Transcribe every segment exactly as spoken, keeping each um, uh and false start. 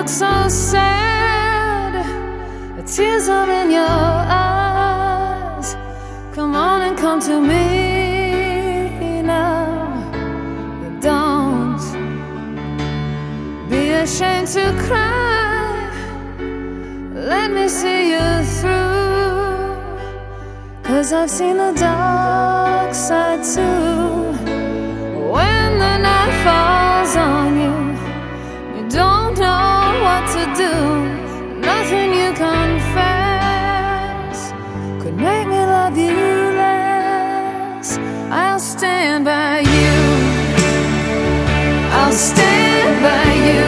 so sad, the tears are in your eyes. Come on and come to me now. Don't be ashamed to cry. Let me see you through, 'cause I've seen the dark side too. When the night falls on you, you don't know what to do. Nothing you confess could make me love you less. I'll stand by you, I'll stand by you.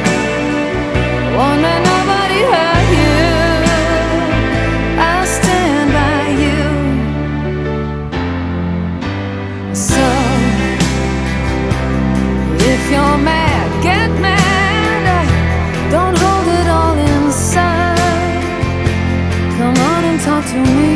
Won't let nobody hurt you. I'll stand by you. So if you're mad, get mad. Don't hold it all inside. Come on and talk to me.